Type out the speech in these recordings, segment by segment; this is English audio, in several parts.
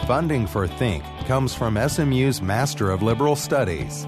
Funding for Think comes from SMU's Master of Liberal Studies.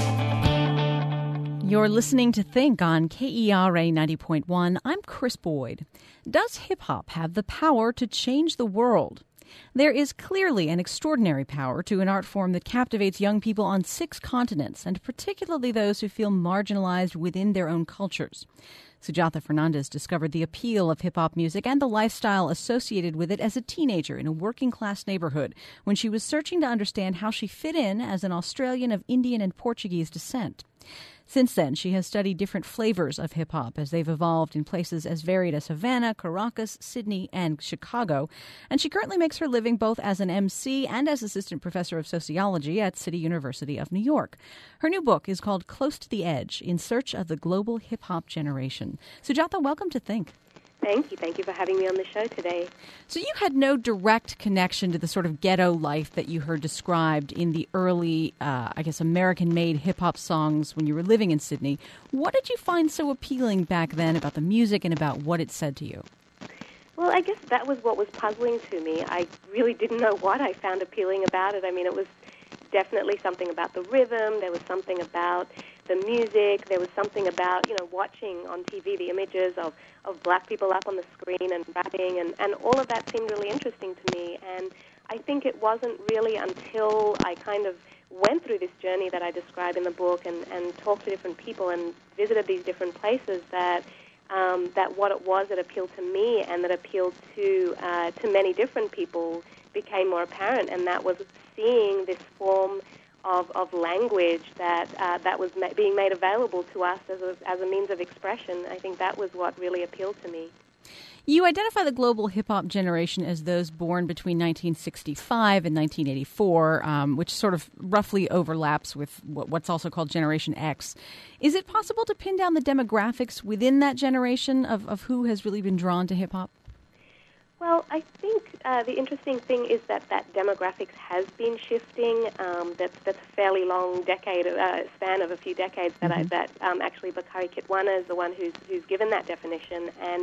You're listening to Think on KERA 90.1. I'm Chris Boyd. Does hip-hop have the power to change the world? There is clearly an extraordinary power to an art form that captivates young people on 6 continents, and particularly those who feel marginalized within their own cultures. Sujatha Fernandez discovered the appeal of hip-hop music and the lifestyle associated with it as a teenager in a working-class neighborhood when she was searching to understand how she fit in as an Australian of Indian and Portuguese descent. Since then, she has studied different flavors of hip-hop as they've evolved in places as varied as Havana, Caracas, Sydney, and Chicago. And she currently makes her living both as an MC and as assistant professor of sociology at City University of New York. Her new book is called Close to the Edge, In Search of the Global Hip-Hop Generation. Sujatha, welcome to Think. Thank you. Thank you for having me on the show today. So you had no direct connection to the sort of ghetto life that you heard described in the early, American-made hip-hop songs when you were living in Sydney. What did you find so appealing back then about the music and about what it said to you? Well, I guess that was what was puzzling to me. I really didn't know what I found appealing about it. I mean, it was definitely something about the rhythm. There was something about the music. There was something about, watching on TV the images of black people up on the screen and rapping, and all of that seemed really interesting to me. And I think it wasn't really until I kind of went through this journey that I describe in the book and talked to different people and visited these different places that what it was that appealed to me and that appealed to many different people became more apparent, and that was seeing this form of language that was being made available to us as a means of expression. I think that was what really appealed to me. You identify the global hip-hop generation as those born between 1965 and 1984, which sort of roughly overlaps with what's also called Generation X. Is it possible to pin down the demographics within that generation of who has really been drawn to hip-hop? Well, I think the interesting thing is that demographics has been shifting. That's a fairly long span of a few decades that actually Bakari Kitwana is the one who's given that definition. And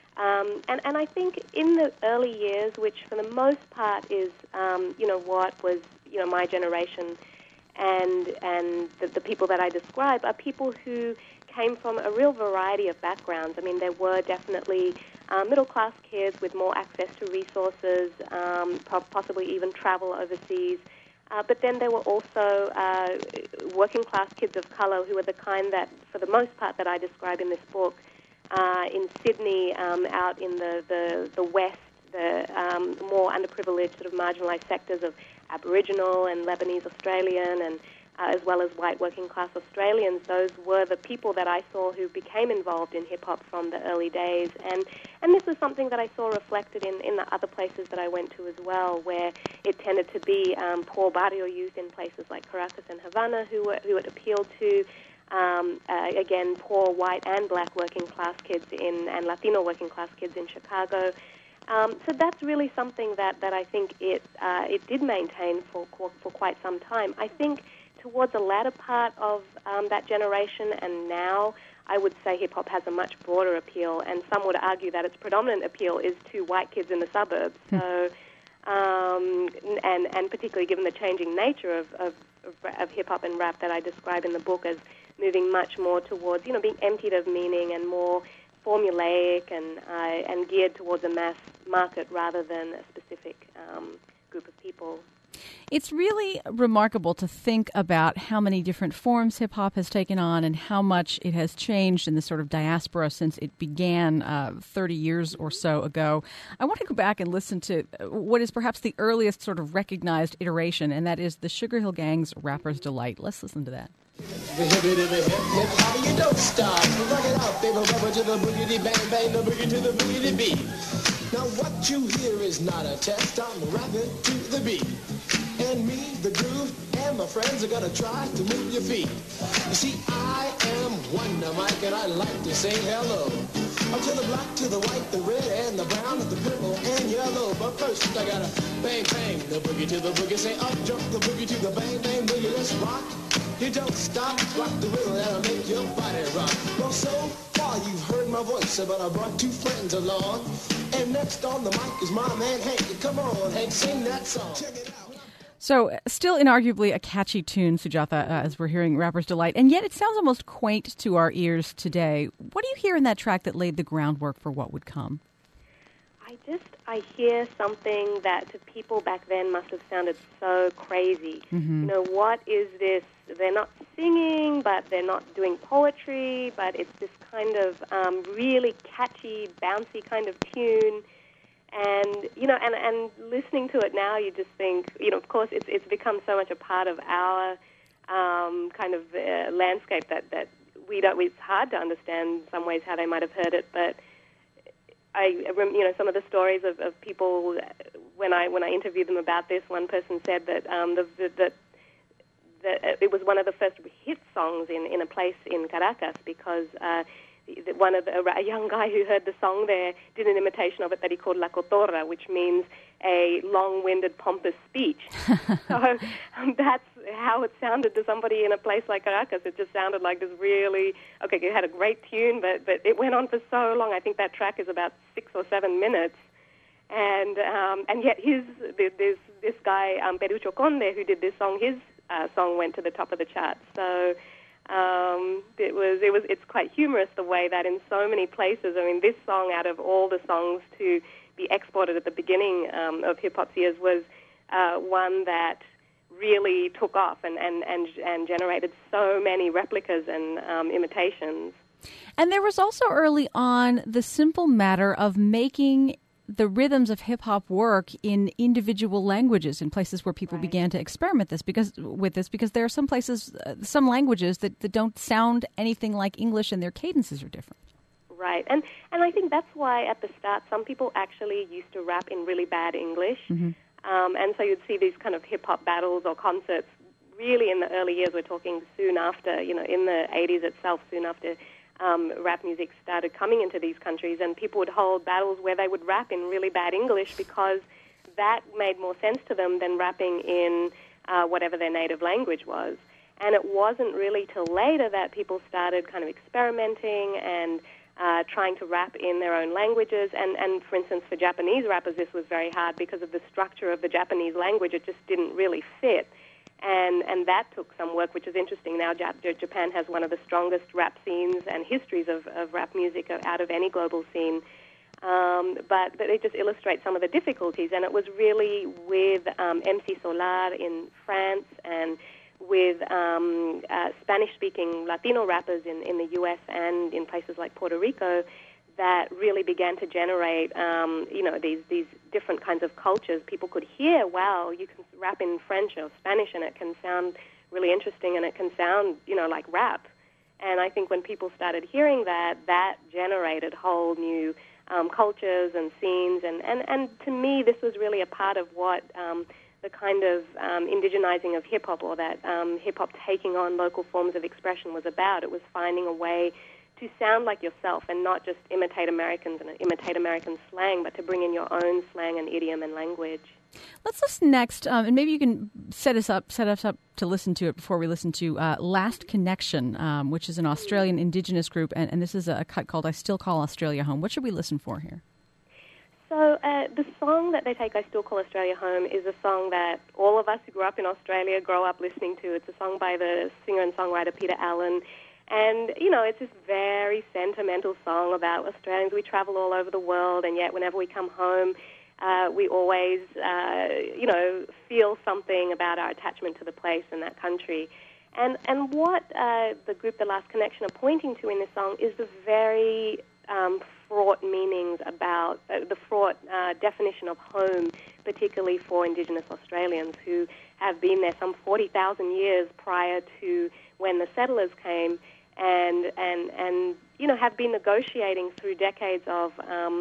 I think in the early years, which for the most part is what was my generation, and the people that I describe are people who came from a real variety of backgrounds. I mean, there were definitely middle-class kids with more access to resources, possibly even travel overseas. But then there were also working-class kids of color who were the kind that, for the most part, that I describe in this book, in Sydney, out in the West, the more underprivileged, sort of marginalized sectors of Aboriginal and Lebanese Australian, and as well as white working-class Australians. Those were the people that I saw who became involved in hip-hop from the early days. And this was something that I saw reflected in the other places that I went to as well, where it tended to be poor barrio youth in places like Caracas and Havana who it appealed to. Again, poor white and black working-class kids and Latino working-class kids in Chicago. So that's really something that I think it did maintain for quite some time. I think towards the latter part of that generation and now, I would say hip-hop has a much broader appeal, and some would argue that its predominant appeal is to white kids in the suburbs. So, and particularly given the changing nature of hip-hop and rap that I describe in the book as moving much more towards, being emptied of meaning and more formulaic and geared towards a mass market rather than a specific group of people. It's really remarkable to think about how many different forms hip-hop has taken on and how much it has changed in the sort of diaspora since it began 30 years or so ago. I want to go back and listen to what is perhaps the earliest sort of recognized iteration, and that is the Sugar Hill Gang's Rapper's Delight. Let's listen to that. You don't stop. Rock it out, baby. Rubber to the boogity bang bang, the boogie to the boogity beat. Now what you hear is not a test. I'm rapping to the beat. And me, the groove, and my friends are gonna try to move your feet. You see, I am Wonder Mike, and I like to say hello. Up to the black, to the white, the red, and the brown, and the purple, and yellow. But first, I gotta bang, bang, the boogie to the boogie. Say up, jump the boogie to the bang, bang, boogie. Let's rock. You don't stop, rock the rhythm, that'll make your body rock. Well, so far far you've heard my voice, but I brought two friends along. And next on the mic is my man Hank. Come on, Hank, sing that song. Check it out. So, still inarguably a catchy tune, Sujatha, as we're hearing Rapper's Delight, and yet it sounds almost quaint to our ears today. What do you hear in that track that laid the groundwork for what would come? I hear something that to people back then must have sounded so crazy. Mm-hmm. You know, what is this? They're not singing, but they're not doing poetry, but it's this kind of really catchy, bouncy kind of tune. And, you know, and listening to it now, you just think, you know, of course, it's become so much a part of our kind of landscape that it's hard to understand in some ways how they might have heard it, but you know, some of the stories of people when I interviewed them about this. One person said that that it was one of the first hit songs in a place in Caracas because a young guy who heard the song there did an imitation of it that he called La Cotorra, which means a long-winded, pompous speech. So that's how it sounded to somebody in a place like Caracas. It just sounded like this really, okay, it had a great tune, but it went on for so long. I think that track is about 6 or 7 minutes. And yet this guy, Perucho Conde, who did this song, his song went to the top of the charts. So it's quite humorous the way that in so many places, I mean, this song out of all the songs to be exported at the beginning of hip-hop's years was one that really took off and generated so many replicas and imitations. And there was also early on the simple matter of making the rhythms of hip-hop work in individual languages in places where people began to experiment with this because there are some places, some languages that don't sound anything like English and their cadences are different. Right. And I think that's why at the start some people actually used to rap in really bad English. Mm-hmm. And so you'd see these kind of hip-hop battles or concerts really in the early years. We're talking soon after, you know, in the 80s itself, soon after rap music started coming into these countries, and people would hold battles where they would rap in really bad English because that made more sense to them than rapping in whatever their native language was. And it wasn't really till later that people started kind of experimenting and trying to rap in their own languages. And for instance, for Japanese rappers, this was very hard because of the structure of the Japanese language. It just didn't really fit. And that took some work, which is interesting. Now Japan has one of the strongest rap scenes and histories of rap music out of any global scene. But it just illustrates some of the difficulties. And it was really with MC Solar in France and with Spanish-speaking Latino rappers in the U.S. and in places like Puerto Rico that really began to generate, these different kinds of cultures. People could hear, wow, you can rap in French or Spanish and it can sound really interesting and it can sound, like rap. And I think when people started hearing that generated whole new cultures and scenes. And to me, this was really a part of what the kind of indigenizing of hip-hop, or that hip-hop taking on local forms of expression was about. It was finding a way to sound like yourself and not just imitate Americans and imitate American slang, but to bring in your own slang and idiom and language. Let's listen next, and maybe you can set us up to listen to it before we listen to Last Connection, which is an Australian Indigenous group, and this is a cut called I Still Call Australia Home. What should we listen for here? So the song that they take, I Still Call Australia Home, is a song that all of us who grew up in Australia grow up listening to. It's a song by the singer and songwriter Peter Allen. And, it's this very sentimental song about Australians. We travel all over the world, and yet whenever we come home, we always, feel something about our attachment to the place and that country. And what the group The Last Connection are pointing to in this song is the very fraught meanings about the fraught definition of home, particularly for Indigenous Australians who have been there some 40,000 years prior to when the settlers came, and have been negotiating through decades of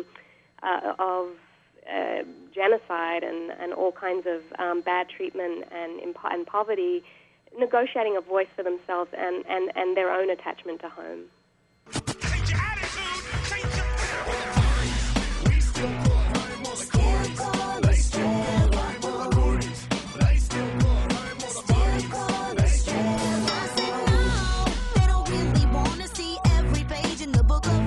genocide and all kinds of bad treatment and poverty, negotiating a voice for themselves and their own attachment to home. Book of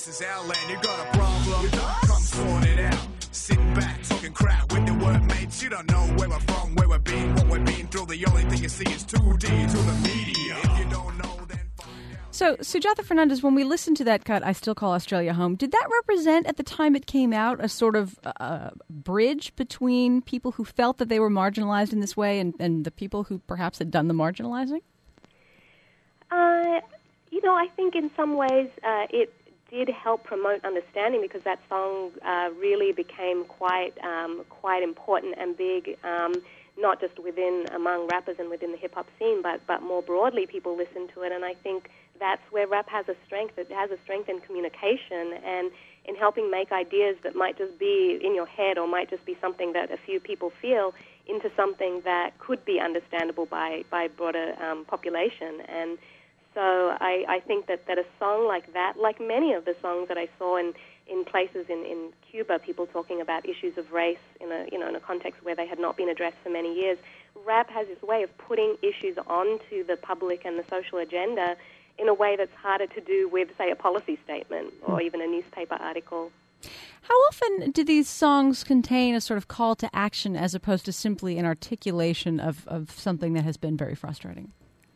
This is our land, you got a problem? Come sort it out. Sitting back, talking crap with the workmates. You don't know where we're from, where we've been, what we've been through. The only thing you see is 2D to the media. If you don't know, then find out. So, Sujatha Fernandez, when we listened to that cut, I Still Call Australia Home, did that represent, at the time it came out, a sort of bridge between people who felt that they were marginalized in this way and the people who perhaps had done the marginalizing? I think in some ways it did help promote understanding, because that song really became quite important and big, not just among rappers and within the hip-hop scene, but more broadly people listened to it. And I think that's where rap has a strength. It has a strength in communication and in helping make ideas that might just be in your head or might just be something that a few people feel into something that could be understandable by broader population. And so I think that a song like that, like many of the songs that I saw in places in Cuba, people talking about issues of race in a context where they had not been addressed for many years, rap has this way of putting issues onto the public and the social agenda in a way that's harder to do with, say, a policy statement or even a newspaper article. How often do these songs contain a sort of call to action as opposed to simply an articulation of something that has been very frustrating?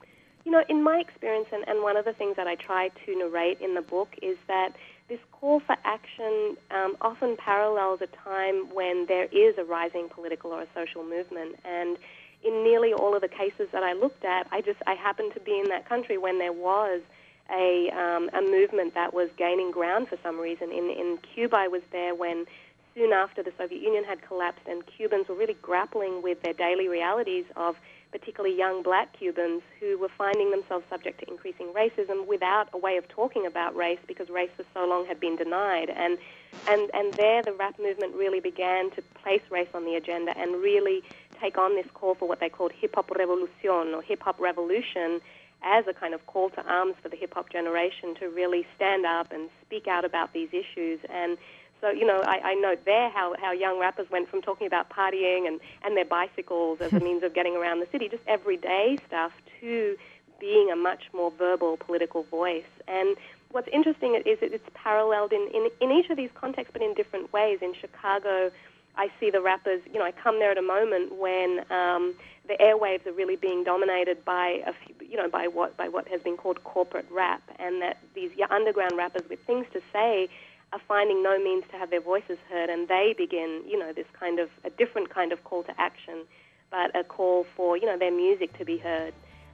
In my experience, and one of the things that I try to narrate in the book is that this call for action often parallels a time when there is a rising political or a social movement. And in nearly all of the cases that I looked at, I happened to be in that country when there was a movement that was gaining ground for some reason. In Cuba, I was there when soon after the Soviet Union had collapsed, and Cubans were really grappling with their daily realities of particularly young black Cubans who were finding themselves subject to increasing racism without a way of talking about race, because race for so long had been denied. And there the rap movement really began to place race on the agenda and really take on this call for what they called hip-hop revolution, or hip-hop revolution, as a kind of call to arms for the hip-hop generation to really stand up and speak out about these issues. And so, I note there how young rappers went from talking about partying and their bicycles as a means of getting around the city, just everyday stuff, to being a much more verbal political voice. And what's interesting is that it's paralleled in each of these contexts, but in different ways. In Chicago, I see the rappers, I come there at a moment when the airwaves are really being dominated by by what has been called corporate rap, and that these underground rappers with things to say are finding no means to have their voices heard, and they begin, this kind of a different kind of call to action, but a call for, their music to be heard.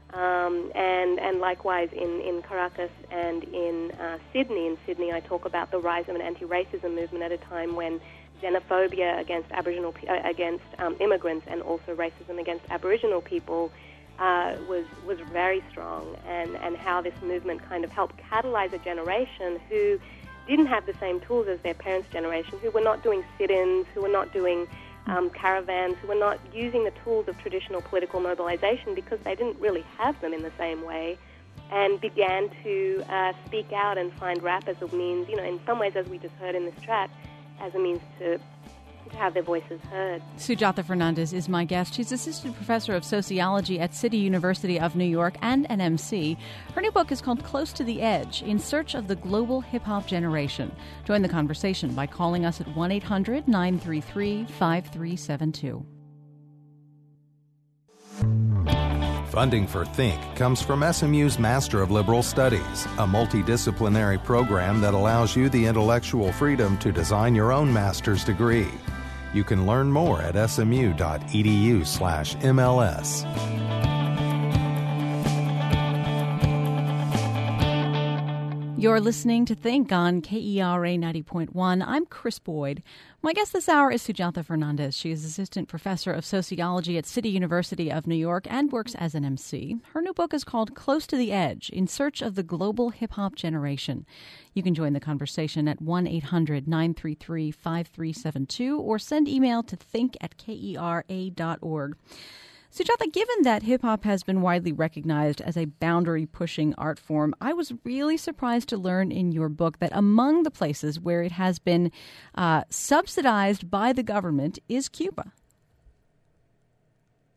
And likewise in Caracas and in Sydney. In Sydney, I talk about the rise of an anti-racism movement at a time when xenophobia against against immigrants, and also racism against Aboriginal people was very strong, and how this movement kind of helped catalyze a generation who didn't have the same tools as their parents' generation, who were not doing sit-ins, who were not doing caravans, who were not using the tools of traditional political mobilization because they didn't really have them in the same way, and began to speak out and find rap as a means, in some ways, as we just heard in this track, as a means to have their voices heard. Sujatha Fernandez is my guest. She's assistant professor of sociology at City University of New York and NMC. Her new book is called Close to the Edge, In Search of the Global Hip-Hop Generation. Join the conversation by calling us at 1-800-933-5372. Funding for Think comes from SMU's Master of Liberal Studies, a multidisciplinary program that allows you the intellectual freedom to design your own master's degree. You can learn more at smu.edu/MLS. You're listening to Think on KERA 90.1. I'm Chris Boyd. My guest this hour is Sujatha Fernandez. She is assistant professor of sociology at City University of New York and works as an MC. Her new book is called Close to the Edge, In Search of the Global Hip-Hop Generation. You can join the conversation at 1-800-933-5372 or send email to think@kera.org. Sujatha, given that hip-hop has been widely recognized as a boundary-pushing art form, I was really surprised to learn in your book that among the places where it has been subsidized by the government is Cuba.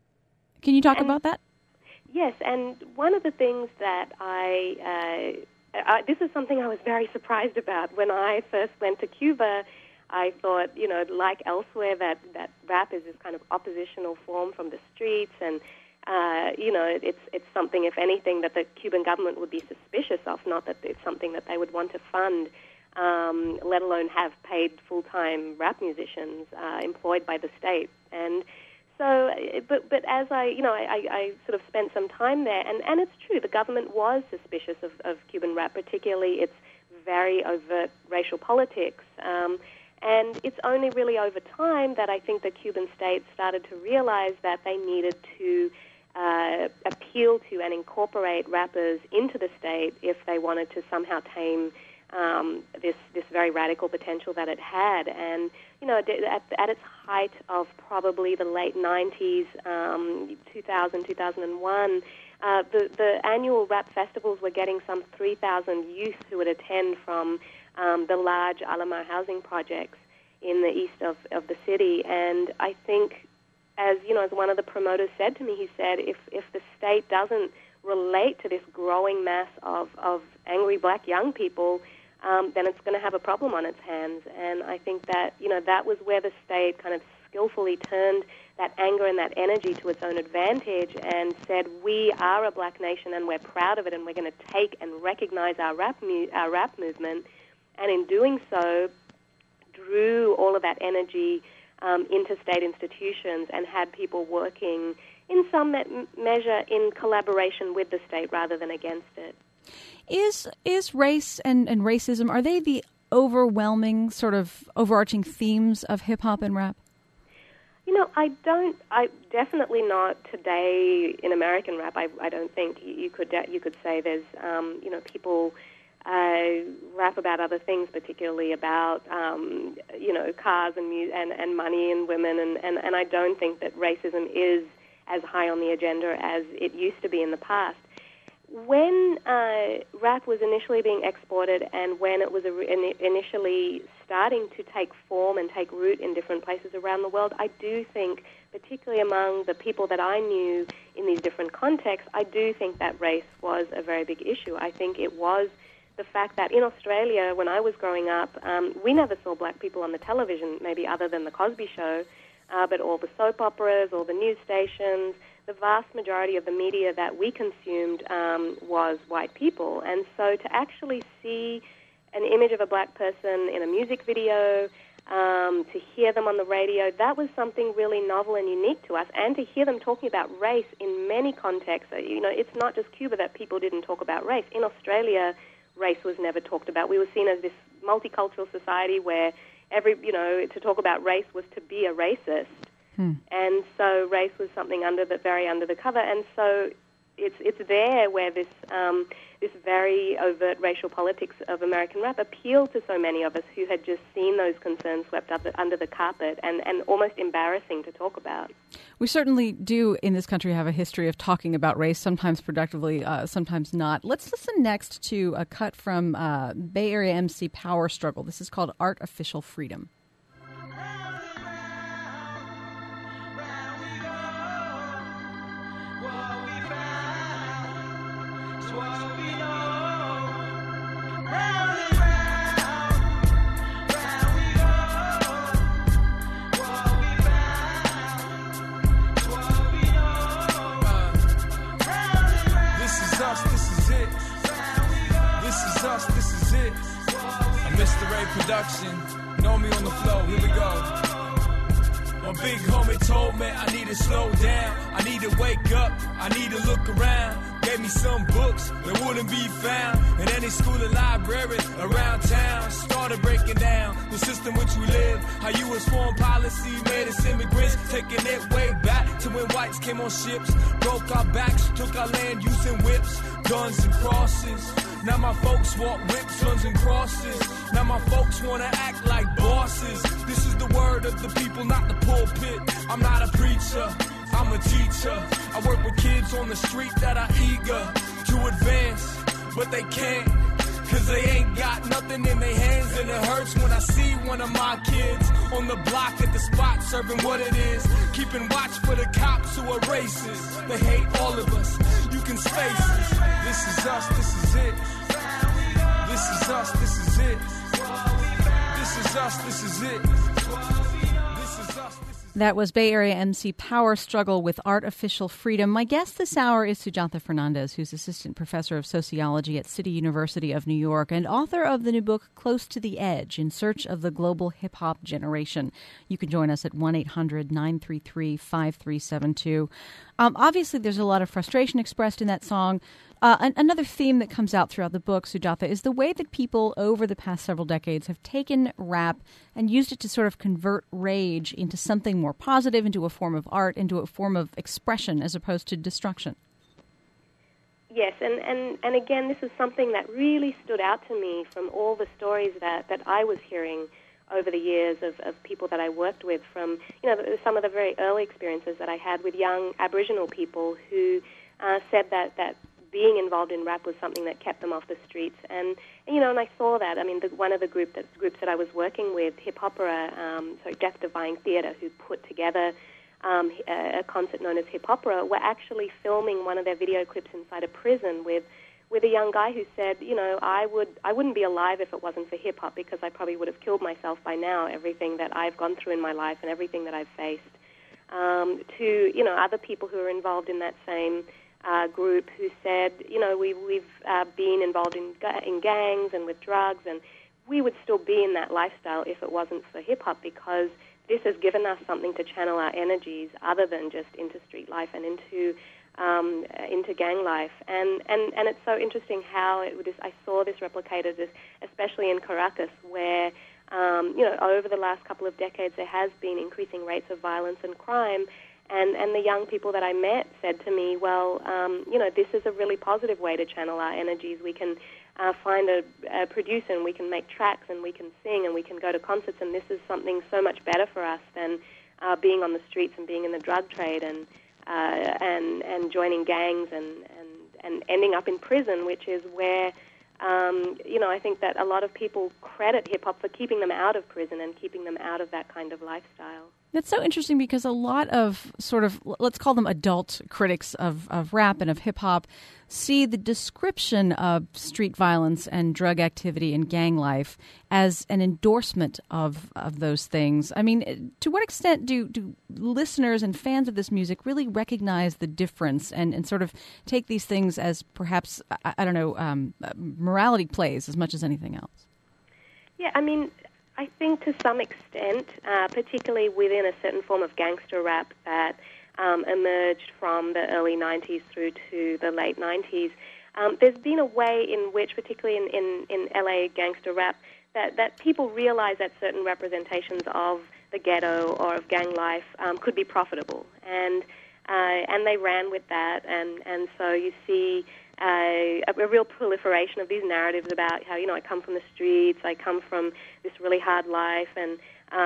Can you talk about that? Yes, and one of the things that I this is something I was very surprised about. When I first went to Cuba, I thought, like elsewhere, that rap is this kind of oppositional form from the streets, and it's something, if anything, that the Cuban government would be suspicious of, not that it's something that they would want to fund, let alone have paid full-time rap musicians employed by the state. And so, but as I sort of spent some time there, and it's true, the government was suspicious of Cuban rap, particularly its very overt racial politics. And it's only really over time that I think the Cuban state started to realize that they needed to appeal to and incorporate rappers into the state if they wanted to somehow tame this very radical potential that it had. And, at its height of probably the late 90s, 2000, 2001, the annual rap festivals were getting some 3,000 youth who would attend from the large Alamar housing projects in the east of the city. And I think, as one of the promoters said to me, he said, if the state doesn't relate to this growing mass of angry black young people, then it's going to have a problem on its hands. And I think that, that was where the state kind of skillfully turned that anger and that energy to its own advantage and said, we are a black nation and we're proud of it, and we're going to take and recognize our rap movement. And in doing so, drew all of that energy into state institutions and had people working in some measure in collaboration with the state rather than against it. Is race and racism, are they the overwhelming sort of overarching themes of hip-hop and rap? I definitely not today in American rap. I don't think you could say there's, people rap about other things, particularly about, cars and money and women, and I don't think that racism is as high on the agenda as it used to be in the past. When rap was initially being exported and when it was initially starting to take form and take root in different places around the world, I do think, particularly among the people that I knew in these different contexts, I do think that race was a very big issue. I think it was the fact that in Australia, when I was growing up, we never saw black people on the television, maybe other than The Cosby Show, but all the soap operas, all the news stations, the vast majority of the media that we consumed was white people. And so to actually see an image of a black person in a music video, to hear them on the radio, that was something really novel and unique to us. And to hear them talking about race in many contexts, it's not just Cuba that people didn't talk about race. In Australia, race was never talked about. We were seen as this multicultural society where to talk about race was to be a racist. And so race was something very under the cover. And so it's there where this very overt racial politics of American rap appealed to so many of us who had just seen those concerns swept up under the carpet and almost embarrassing to talk about. We certainly do in this country have a history of talking about race, sometimes productively, sometimes not. Let's listen next to a cut from Bay Area MC Power Struggle. This is called Artificial Freedom. Mr. Ray Production, know me on the flow, here we go. My big homie told me I need to slow down, I need to wake up, I need to look around. Gave me some books that wouldn't be found in any school or library around town. Started breaking down the system which we live, how U.S. foreign policy made us immigrants, taking it way back to when whites came on ships, broke our backs, took our land using whips, guns and crosses. Now my folks walk whips, guns and crosses. Now my folks wanna act like bosses. This is the word of the people, not the pulpit. I'm not a preacher, I'm a teacher. I work with kids on the street that are eager to advance, but they can't, cause they ain't got nothing in their hands. And it hurts when I see one of my kids on the block at the spot serving what it is, keeping watch for the cops who are racist. They hate all of us, you can space us. This is us, this is it. This is us, this is it. This is us, this is it. This is us. That was Bay Area MC Power Struggle with Artificial Freedom. My guest this hour is Sujatha Fernandez, who's Assistant Professor of Sociology at City University of New York and author of the new book, Close to the Edge, In Search of the Global Hip-Hop Generation. You can join us at 1-800-933-5372. Obviously, there's a lot of frustration expressed in that song. Another theme that comes out throughout the book, Sujatha, is the way that people over the past several decades have taken rap and used it to sort of convert rage into something more positive, into a form of art, into a form of expression as opposed to destruction. Yes, and again, this is something that really stood out to me from all the stories that I was hearing over the years of people that I worked with, from some of the very early experiences that I had with young Aboriginal people who said that being involved in rap was something that kept them off the streets, and I saw that. I mean, one of the groups that I was working with, Hip Opera, Death Defying Theatre, who put together a concert known as Hip Opera, were actually filming one of their video clips inside a prison with a young guy who said, I wouldn't be alive if it wasn't for hip hop, because I probably would have killed myself by now. Everything that I've gone through in my life and everything that I've faced. To other people who are involved in that same group who said, we've been involved in gangs and with drugs, and we would still be in that lifestyle if it wasn't for hip-hop, because this has given us something to channel our energies other than just into street life and into gang life. And it's so interesting how I saw this replicated, especially in Caracas, where over the last couple of decades there has been increasing rates of violence and crime. And the young people that I met said to me, well, this is a really positive way to channel our energies. We can find a producer, and we can make tracks, and we can sing, and we can go to concerts, and this is something so much better for us than being on the streets and being in the drug trade and joining gangs and ending up in prison, which is where I think that a lot of people credit hip-hop for keeping them out of prison and keeping them out of that kind of lifestyle. That's so interesting, because a lot of sort of, let's call them adult critics of rap and of hip-hop, see the description of street violence and drug activity and gang life as an endorsement of those things. I mean, to what extent do listeners and fans of this music really recognize the difference and sort of take these things as perhaps, morality plays as much as anything else? Yeah, I mean, I think to some extent, particularly within a certain form of gangster rap that emerged from the early 90s through to the late 90s, there's been a way in which, particularly in LA gangster rap, that people realize that certain representations of the ghetto or of gang life could be profitable. And they ran with that, and so you see a real proliferation of these narratives about how, I come from the streets, I come from this really hard life, and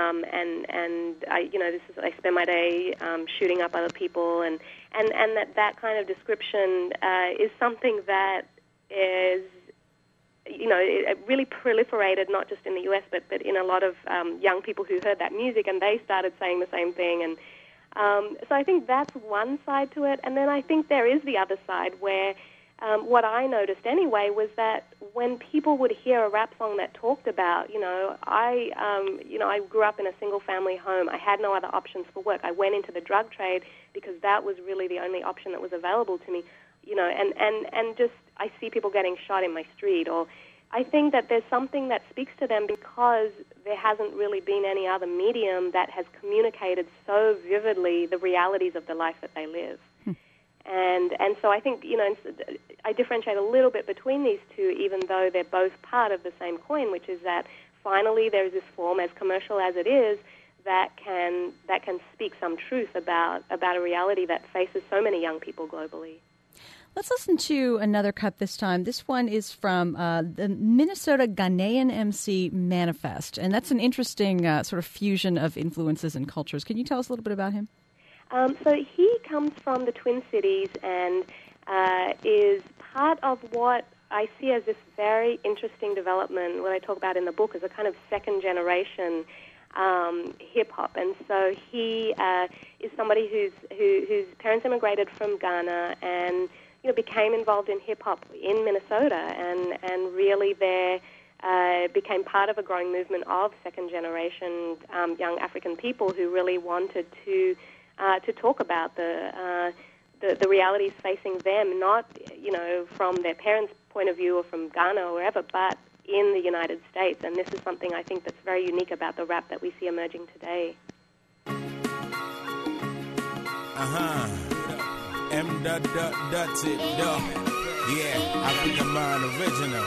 I spend my day shooting up other people, and that kind of description is something that is, it really proliferated not just in the U.S. but in a lot of young people who heard that music, and they started saying the same thing, and so I think that's one side to it, and then I think there is the other side where what I noticed anyway was that when people would hear a rap song that talked about, I grew up in a single-family home. I had no other options for work. I went into the drug trade because that was really the only option that was available to me, and just I see people getting shot in my street. Or I think that there's something that speaks to them because there hasn't really been any other medium that has communicated so vividly the realities of the life that they live. And so I think, I differentiate a little bit between these two, even though they're both part of the same coin, which is that finally there's this form, as commercial as it is, that can speak some truth about a reality that faces so many young people globally. Let's listen to another cut this time. This one is from the Minnesota Ghanaian MC Manifest, and that's an interesting sort of fusion of influences and cultures. Can you tell us a little bit about him? So he comes from the Twin Cities and is part of what I see as this very interesting development, what I talk about in the book, as a kind of second-generation hip-hop. And so he is somebody whose parents immigrated from Ghana and became involved in hip hop in Minnesota, and really there became part of a growing movement of second generation young African people who really wanted to talk about the realities facing them, not from their parents' point of view or from Ghana or wherever, but in the United States. And this is something I think that's very unique about the rap that we see emerging today. African mind original.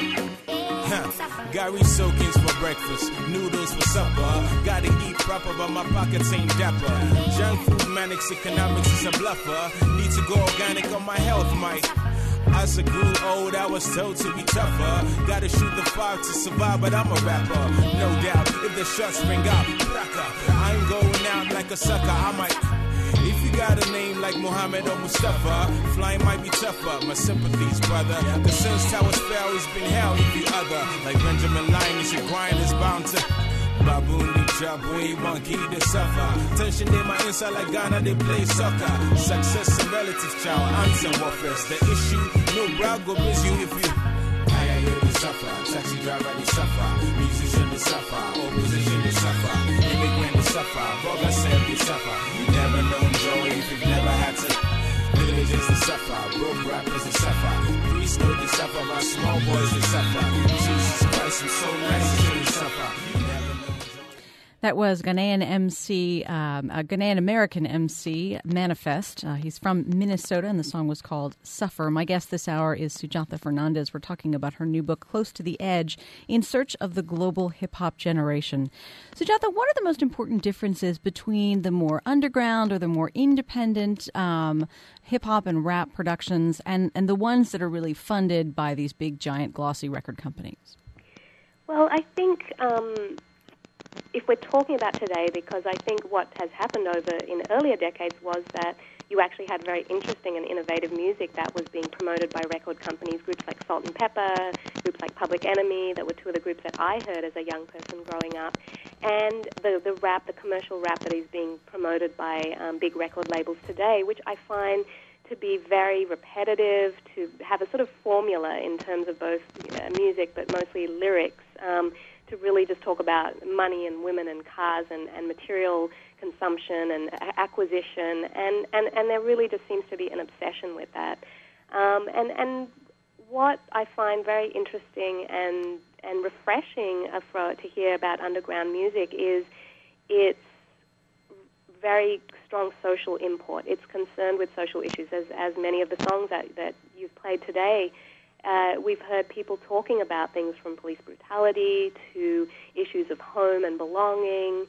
Gary soakings for breakfast, noodles for supper. Gotta eat proper, but my pockets ain't dapper. Junk food, manics, economics is a bluffer. Need to go organic on my health, Mike. As I grew old, I was told to be tougher. Gotta shoot the 5 to survive, but I'm a rapper. No doubt, if the shots ring out, I ain't going out like a sucker. I might. If you got a name like Muhammad or Mustafa, flying might be tougher. My sympathies, brother. Cause since Towers Fell, it's been hell if you other. Like Benjamin Linus, your grind is bound to. Baboon, the job, we want key to suffer. Tension in my inside like Ghana, they play soccer. Success and relatives, child, answer warfare. The issue, no brow go miss you if you. I hear they suffer. Taxi driver, they suffer. Musician, they suffer. Opposition, they suffer. Immigrant, they suffer. Boga said they suffer. You never known joy if you've never had to. Villagers, they suffer. Broke rappers, they suffer. Priests know they suffer. My small boys, they suffer. Jesus Christ, I'm so nice, they suffer. That was Ghanaian MC, a Ghanaian-American MC, Manifest. He's from Minnesota, and the song was called Suffer. My guest this hour is Sujatha Fernandez. We're talking about her new book, Close to the Edge, In Search of the Global Hip-Hop Generation. Sujatha, what are the most important differences between the more underground or the more independent hip-hop and rap productions and the ones that are really funded by these big, giant, glossy record companies? Well, I think... if we're talking about today, because I think what has happened in earlier decades was that you actually had very interesting and innovative music that was being promoted by record companies, groups like Salt and Pepper, groups like Public Enemy, that were two of the groups that I heard as a young person growing up, and the rap, the commercial rap that is being promoted by big record labels today, which I find to be very repetitive, to have a sort of formula in terms of both music but mostly lyrics, to really just talk about money and women and cars and material consumption and acquisition, and there really just seems to be an obsession with that. And what I find very interesting and refreshing to hear about underground music is its very strong social import. It's concerned with social issues, as many of the songs that you've played today. We've heard people talking about things from police brutality to issues of home and belonging,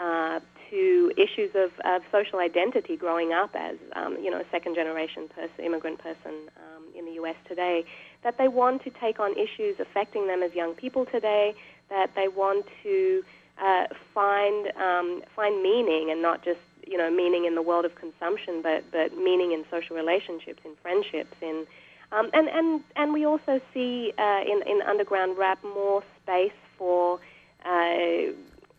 to issues of social identity growing up as a second-generation immigrant person in the U.S. today, that they want to take on issues affecting them as young people today, that they want to find meaning, and not just meaning in the world of consumption, but meaning in social relationships, in friendships, in and we also see in underground rap more space for a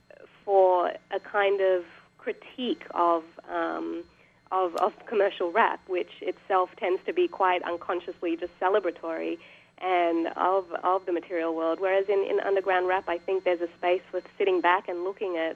kind of critique of commercial rap, which itself tends to be quite unconsciously just celebratory and of the material world. Whereas in underground rap, I think there's a space for sitting back and looking at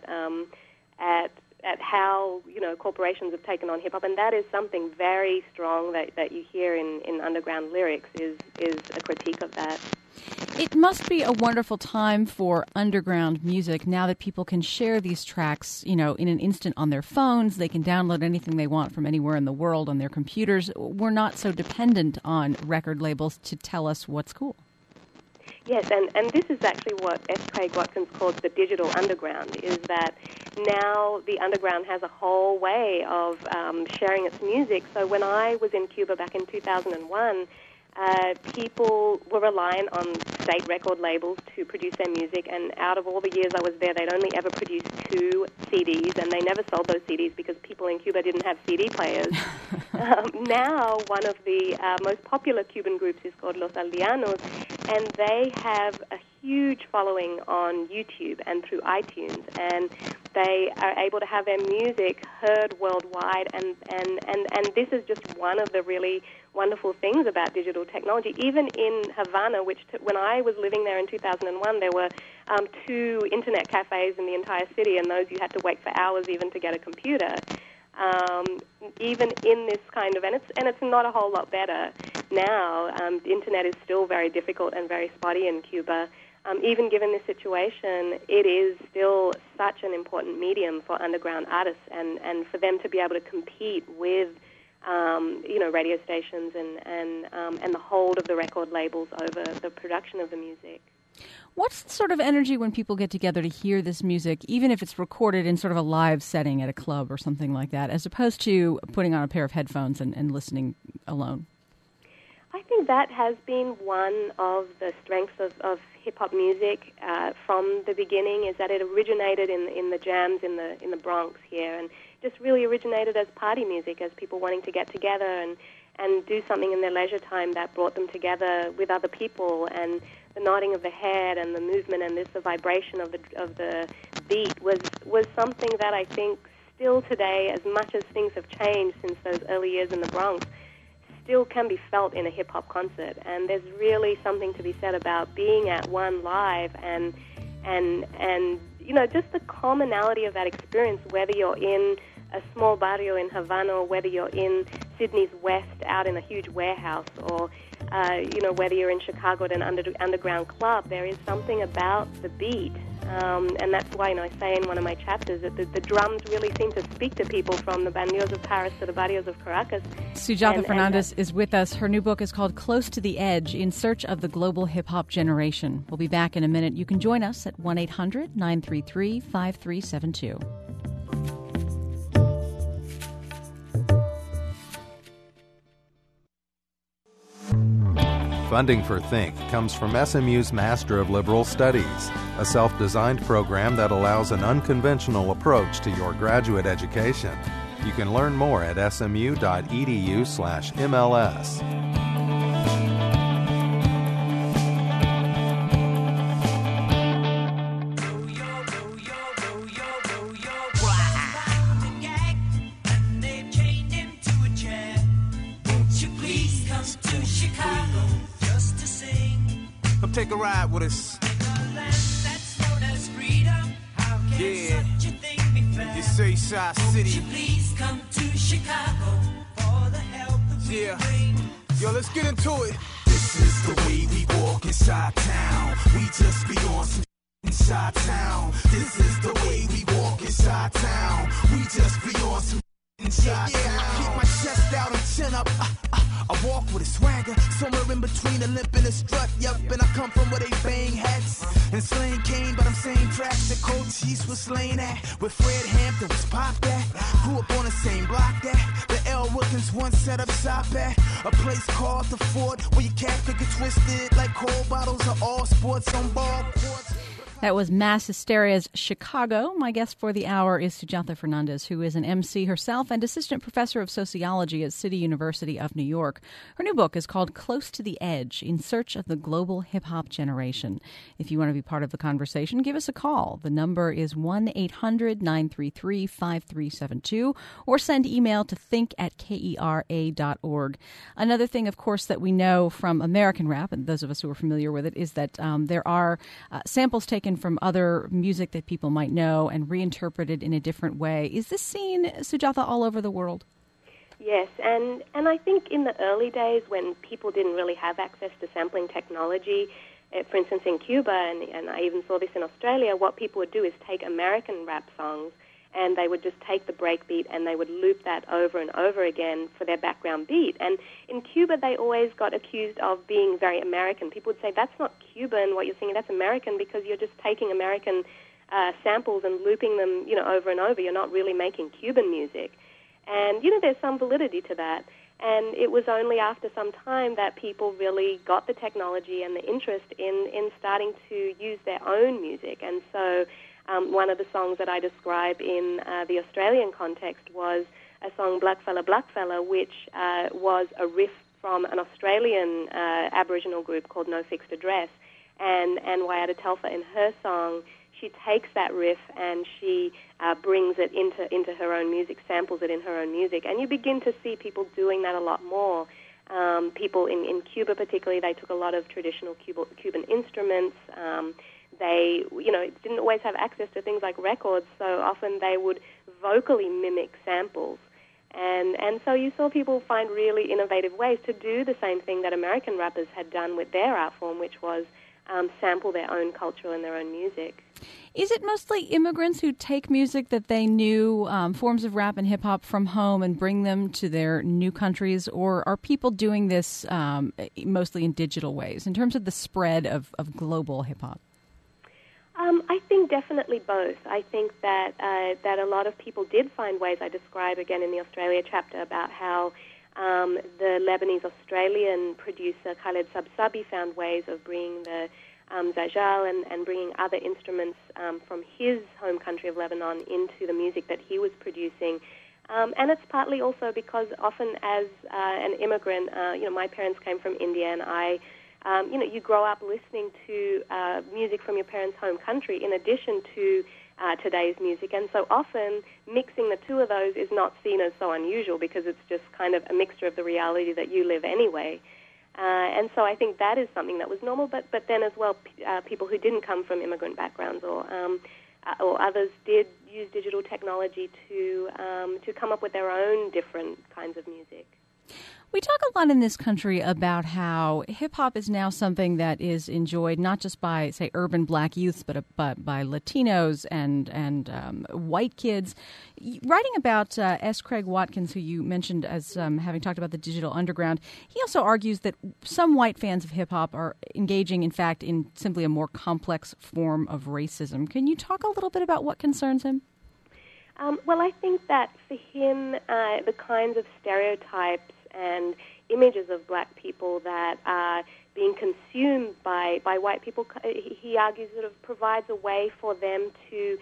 how corporations have taken on hip hop, and that is something very strong that you hear in underground lyrics is a critique of that. It must be a wonderful time for underground music now that people can share these tracks, in an instant on their phones. They can download anything they want from anywhere in the world on their computers. We're not so dependent on record labels to tell us what's cool. Yes, and this is actually what S. Craig Watkins calls the digital underground, is that now the underground has a whole way of sharing its music. So when I was in Cuba back in 2001, people were reliant on state record labels to produce their music, and out of all the years I was there, they'd only ever produced 2 CDs, and they never sold those CDs because people in Cuba didn't have CD players. Now, one of the most popular Cuban groups is called Los Aldeanos, and they have a huge following on YouTube and through iTunes, and they are able to have their music heard worldwide, and this is just one of the really wonderful things about digital technology. Even in Havana, when I was living there in 2001, there were 2 internet cafes in the entire city, and those you had to wait for hours even to get a computer. Even in this kind of, and it's not a whole lot better now. The internet is still very difficult and very spotty in Cuba. Even given this situation, it is still such an important medium for underground artists, and for them to be able to compete with, radio stations and the hold of the record labels over the production of the music. What's the sort of energy when people get together to hear this music, even if it's recorded in sort of a live setting at a club or something like that, as opposed to putting on a pair of headphones and listening alone? I think that has been one of the strengths of hip-hop music from the beginning, is that it originated in the jams in the Bronx here, and just really originated as party music, as people wanting to get together and do something in their leisure time that brought them together with other people. And the nodding of the head and the movement and the vibration of the beat was something that I think still today, as much as things have changed since those early years in the Bronx, still can be felt in a hip-hop concert. And there's really something to be said about being at one live and just the commonality of that experience, whether you're in a small barrio in Havana or whether you're in Sydney's West out in a huge warehouse, or whether you're in Chicago at an underground club. There is something about the beat, and that's why I say in one of my chapters that the drums really seem to speak to people, from the banlieues of Paris to the barrios of Caracas. Sujatha Fernandez is with us. Her new book is called Close to the Edge, In Search of the Global Hip-Hop Generation. We'll be back in a minute. You can join us at 1-800-933-5372. Funding for Think comes from SMU's Master of Liberal Studies, a self-designed program that allows an unconventional approach to your graduate education. You can learn more at smu.edu/MLS. Take a ride with us. Yeah, this Eastside City. Please come to Chicago for the help that we bring. Yo, let's get into it. This is the way we walk inside town. We just be on some inside town. This is the way we walk inside town. We just be on some inside town. I keep my chest out and chin up. I walk with a swagger, somewhere in between a limp and a strut, yup, and I come from where they bang hats and slaying cane, but I'm saying tracks that Cochise was slain at, where Fred Hampton was popped at, grew up on the same block that the L. Wilkins once set up shop at, a place called the Fort, where your cat could get twisted like cold bottles of all sports on ball courts. That was Mass Hysteria's Chicago. My guest for the hour is Sujatha Fernandez, who is an MC herself and assistant professor of sociology at City University of New York. Her new book is called Close to the Edge, In Search of the Global Hip-Hop Generation. If you want to be part of the conversation, give us a call. The number is 1-800-933-5372, or send email to think@kera.org. Another thing, of course, that we know from American rap, and those of us who are familiar with it, is that there are samples taken from other music that people might know and reinterpreted in a different way. Is this seen, Sujatha, all over the world? Yes, and I think in the early days when people didn't really have access to sampling technology, for instance in Cuba, and I even saw this in Australia, what people would do is take American rap songs and they would just take the breakbeat and they would loop that over and over again for their background beat. And in Cuba, they always got accused of being very American. People would say, that's not Cuban, what you're singing, that's American, because you're just taking American samples and looping them, over and over. You're not really making Cuban music. And, there's some validity to that. And it was only after some time that people really got the technology and the interest in starting to use their own music. And so one of the songs that I describe in the Australian context was a song, Blackfella, which was a riff from an Australian Aboriginal group called No Fixed Address. And Wayada Telfa, in her song, she takes that riff and she brings it into her own music, samples it in her own music. And you begin to see people doing that a lot more. People in Cuba particularly, they took a lot of traditional Cuban instruments. They, didn't always have access to things like records, so often they would vocally mimic samples. And so you saw people find really innovative ways to do the same thing that American rappers had done with their art form, which was sample their own culture and their own music. Is it mostly immigrants who take music that they knew, forms of rap and hip-hop from home, and bring them to their new countries, or are people doing this mostly in digital ways in terms of the spread of global hip-hop? I think definitely both. I think that a lot of people did find ways. I describe again in the Australia chapter about how the Lebanese-Australian producer Khaled Sabsabi found ways of bringing the zajal and bringing other instruments from his home country of Lebanon into the music that he was producing. And it's partly also because often as an immigrant, my parents came from India, and you grow up listening to music from your parents' home country in addition to today's music. And so often mixing the two of those is not seen as so unusual because it's just kind of a mixture of the reality that you live anyway. And so I think that is something that was normal, but then as well, people who didn't come from immigrant backgrounds or others did use digital technology to come up with their own different kinds of music. We talk a lot in this country about how hip-hop is now something that is enjoyed not just by, say, urban black youths, but by Latinos and white kids. Writing about S. Craig Watkins, who you mentioned as having talked about the digital underground, he also argues that some white fans of hip-hop are engaging, in fact, in simply a more complex form of racism. Can you talk a little bit about what concerns him? Well, I think that for him, the kinds of stereotypes and images of black people that are being consumed by white people, he argues sort of provides a way for them to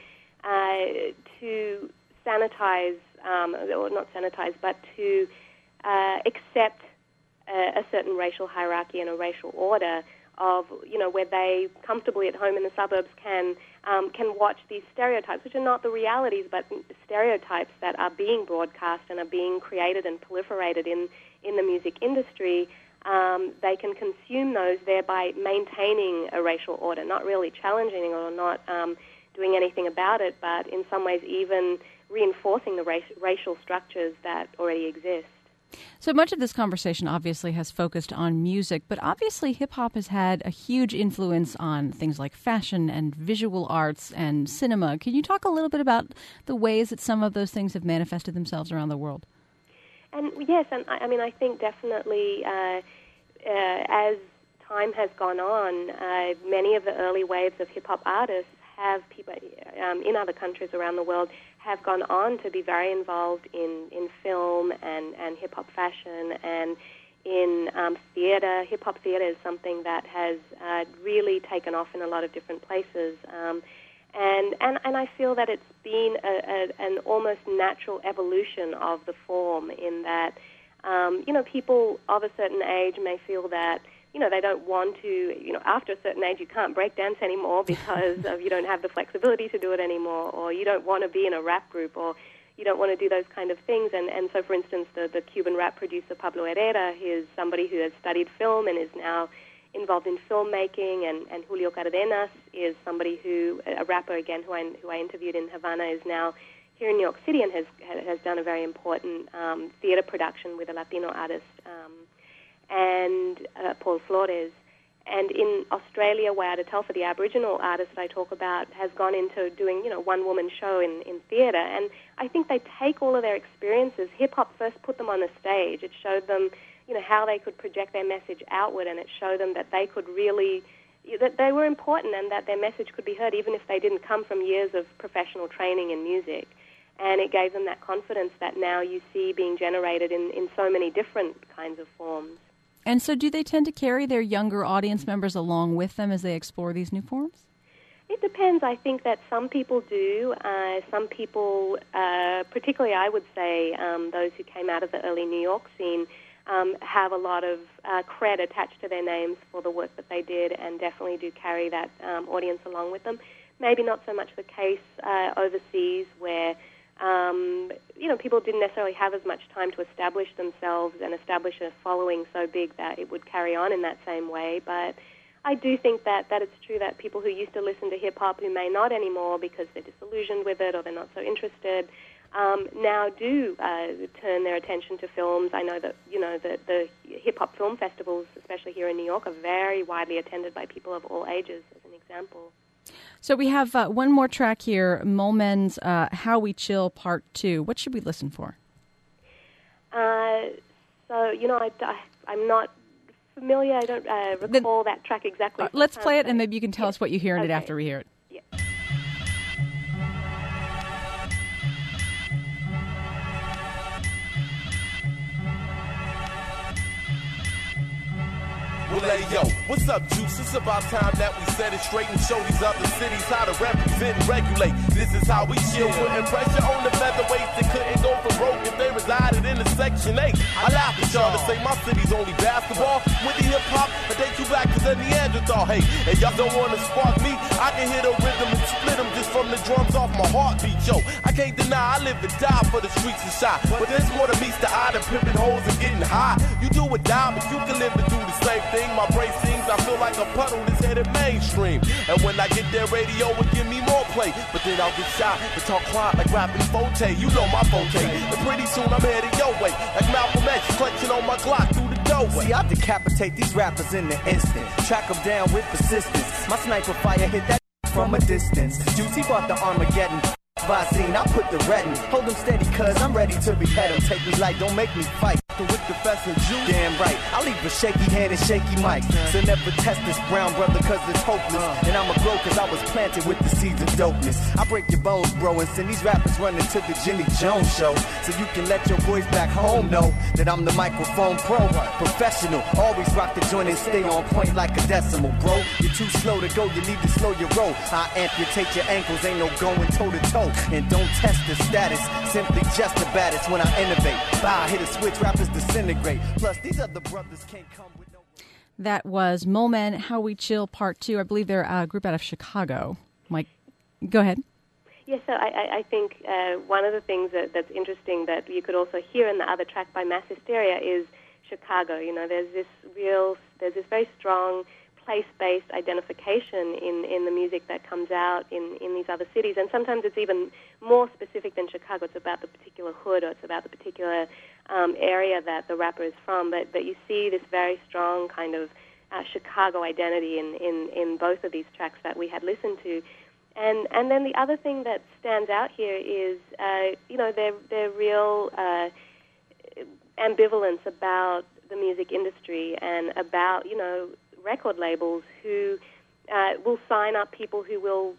sanitize, or not sanitize, but to accept a certain racial hierarchy and a racial order of, where they comfortably at home in the suburbs can watch these stereotypes, which are not the realities, but stereotypes that are being broadcast and are being created and proliferated in the music industry. They can consume those, thereby maintaining a racial order, not really challenging it or not doing anything about it, but in some ways even reinforcing the racial structures that already exist. So much of this conversation obviously has focused on music, but obviously hip-hop has had a huge influence on things like fashion and visual arts and cinema. Can you talk a little bit about the ways that some of those things have manifested themselves around the world? And yes, and I think definitely as time has gone on, many of the early waves of hip-hop artists have people in other countries around the world have gone on to be very involved in film and hip-hop fashion and in theater. Hip-hop theater is something that has really taken off in a lot of different places. And I feel that it's been an almost natural evolution of the form in that, people of a certain age may feel that, they don't want to, after a certain age you can't break dance anymore because you don't have the flexibility to do it anymore, or you don't want to be in a rap group, or you don't want to do those kind of things. And so, for instance, the Cuban rap producer Pablo Herrera, he is somebody who has studied film and is now involved in filmmaking, and Julio Cardenas is somebody who, a rapper again, who I interviewed in Havana, is now here in New York City and has done a very important theater production with a Latino artist, and Paul Flores. And in Australia, Wayada Telfa, the Aboriginal artist that I talk about, has gone into doing, one-woman show in theater. And I think they take all of their experiences. Hip-hop first put them on the stage. It showed them, how they could project their message outward, and it showed them that they could really, that they were important and that their message could be heard even if they didn't come from years of professional training in music. And it gave them that confidence that now you see being generated in so many different kinds of forms. And so do they tend to carry their younger audience members along with them as they explore these new forms? It depends. I think that some people do. Some people, particularly I would say those who came out of the early New York scene, have a lot of cred attached to their names for the work that they did, and definitely do carry that audience along with them. Maybe not so much the case overseas, where people didn't necessarily have as much time to establish themselves and establish a following so big that it would carry on in that same way. But I do think that it's true that people who used to listen to hip-hop, who may not anymore because they're disillusioned with it or they're not so interested, now do turn their attention to films. I know that, the hip-hop film festivals, especially here in New York, are very widely attended by people of all ages, as an example. So we have one more track here, Molemen's How We Chill Part 2. What should we listen for? I'm not familiar. I don't recall that track exactly. Let's play it, and maybe you can tell us what you hear in it after we hear it. Yeah. Well, hey, yo, what's up, Juice? It's about time that we set it straight and show these other cities how to represent and regulate. This is how we chill, putting pressure on the featherweights that couldn't go for broke if they resided in the Section 8. I laugh at y'all to say my city's only basketball. With the hip-hop, I date you back to the Neanderthal. Hey, and y'all don't want to spark me, I can hit a rhythm and split them just from the drums off my heartbeat, yo. I can't deny I live and die for the streets and shot, but there's more to meets the eye than pimping hoes and getting high. You do or die, but you can live and do the same thing. My brain sings, I feel like a puddle that's headed mainstream. And when I get there, radio will give me more play. But then I'll get shot and talk quiet like rapping Forte. You know my Forte. And pretty soon I'm headed your way, like Malcolm X clutching on my Glock through the doorway. See, I decapitate these rappers in the instant. Track them down with persistence. My sniper fire hit that from a distance. Juicy bought the Armageddon. Visine, I put the red in. Hold them steady, cuz I'm ready to behead them. Take me light, don't make me fight. With the best of juice. Damn right, I'll leave a shaky hand and shaky mic. So never test this brown brother, cuz it's hopeless. And I'ma grow, cuz I was planted with the seeds of dopeness. I break your bones, bro, and send these rappers running to the Jimmy Jones show. So you can let your boys back home know that I'm the microphone pro. Professional, always rock the joint and stay on point like a decimal, bro. You're too slow to go, you need to slow your roll. I amputate your ankles, ain't no going toe to toe. And don't test the status, simply just the baddest when I innovate. Bye, hit a switch, rappers disintegrate. Plus, these other brothers can't come with no... That was Molemen, How We Chill Part 2. I believe they're a group out of Chicago. Mike, go ahead. Yes, so I think one of the things that's interesting that you could also hear in the other track by Mass Hysteria is Chicago. There's this very strong place-based identification in the music that comes out in these other cities, and sometimes it's even more specific than Chicago. It's about the particular hood, or it's about the particular area that the rapper is from, but you see this very strong kind of Chicago identity in both of these tracks that we had listened to. And then the other thing that stands out here is, their real ambivalence about the music industry and about, record labels who will sign up people who will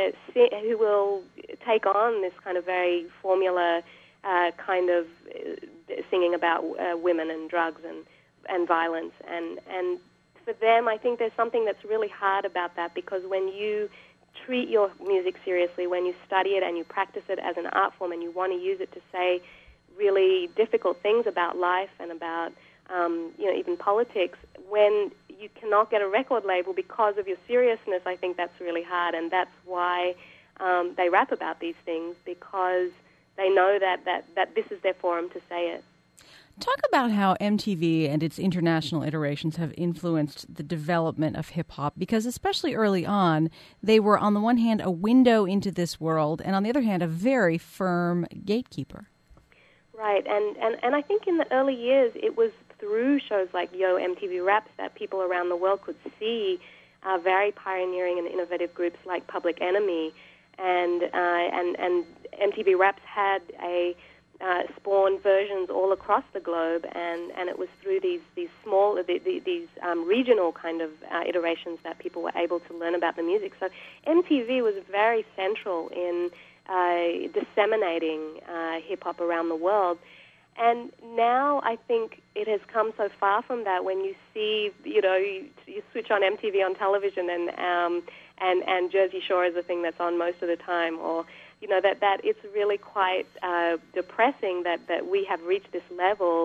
take on this kind of very formula kind of singing about women and drugs and violence. And for them, I think there's something that's really hard about that, because when you treat your music seriously, when you study it and you practice it as an art form and you want to use it to say really difficult things about life and about even politics, when you cannot get a record label because of your seriousness, I think that's really hard, and that's why they rap about these things, because they know that this is their forum to say it. Talk about how MTV and its international iterations have influenced the development of hip-hop, because especially early on, they were, on the one hand, a window into this world, and on the other hand, a very firm gatekeeper. Right, and I think in the early years, it was through shows like Yo! MTV Raps that people around the world could see very pioneering and innovative groups like Public Enemy, and MTV Raps had spawned versions all across the globe, and it was through these small, these regional kind of iterations that people were able to learn about the music. So MTV was very central in disseminating hip-hop around the world. And now I think it has come so far from that. When you see, you switch on MTV on television, and Jersey Shore is the thing that's on most of the time, or that it's really quite depressing that we have reached this level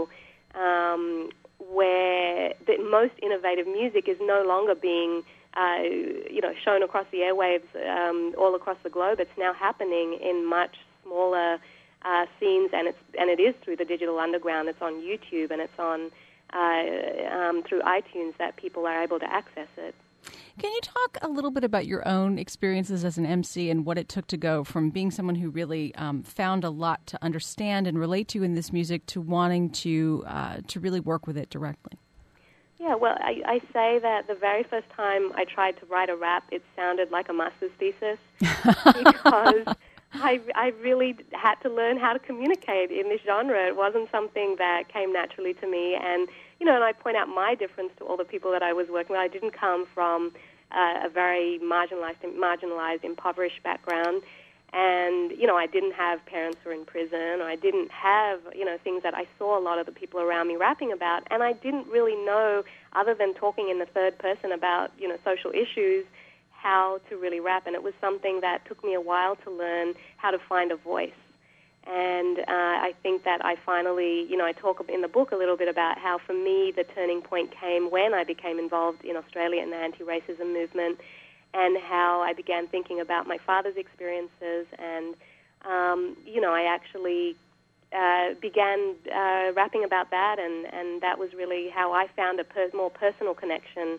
where the most innovative music is no longer being shown across the airwaves all across the globe. It's now happening in much smaller scenes, and it is through the digital underground. It's on YouTube, and it's on through iTunes that people are able to access it. Can you talk a little bit about your own experiences as an MC and what it took to go from being someone who really found a lot to understand and relate to in this music to wanting to really work with it directly? Yeah, well, I say that the very first time I tried to write a rap, it sounded like a master's thesis because I really had to learn how to communicate in this genre. It wasn't something that came naturally to me. And, and I point out my difference to all the people that I was working with. I didn't come from a very marginalized, impoverished background. And, I didn't have parents who were in prison, or I didn't have, things that I saw a lot of the people around me rapping about. And I didn't really know, other than talking in the third person about, social issues, how to really rap. And it was something that took me a while to learn how to find a voice. And I think that I finally, I talk in the book a little bit about how, for me, the turning point came when I became involved in Australia in the anti-racism movement, and how I began thinking about my father's experiences, and, I actually began rapping about that, and that was really how I found a more personal connection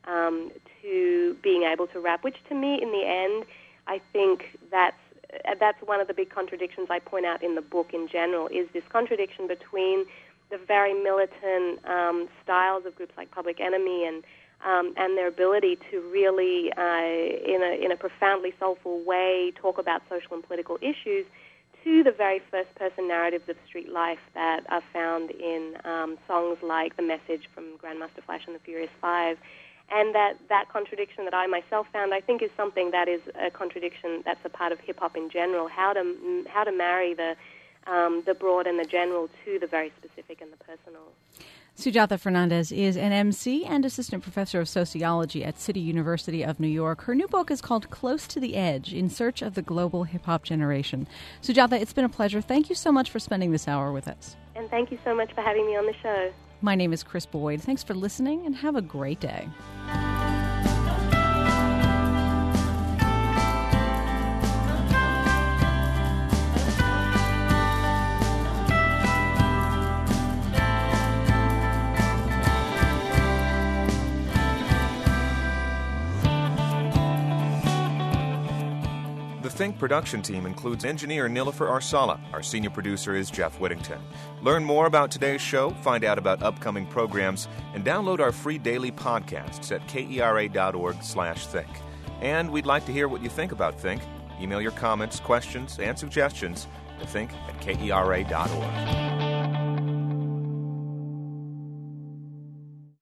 to being able to rap, which to me, in the end, I think that's one of the big contradictions I point out in the book in general, is this contradiction between the very militant styles of groups like Public Enemy and their ability to really, in a profoundly soulful way, talk about social and political issues, to the very first-person narratives of street life that are found in songs like The Message from Grandmaster Flash and the Furious Five. And that contradiction that I myself found, I think, is something that is a contradiction that's a part of hip-hop in general, how to marry the broad and the general to the very specific and the personal. Sujatha Fernandez is an MC and assistant professor of sociology at City University of New York. Her new book is called Close to the Edge, In Search of the Global Hip-Hop Generation. Sujatha, it's been a pleasure. Thank you so much for spending this hour with us. And thank you so much for having me on the show. My name is Chris Boyd. Thanks for listening, and have a great day. The Think production team includes engineer Nilofer Arsala. Our senior producer is Jeff Whittington. Learn more about today's show, find out about upcoming programs, and download our free daily podcasts at kera.org/think. And we'd like to hear what you think about Think. Email your comments, questions, and suggestions to think@kera.org.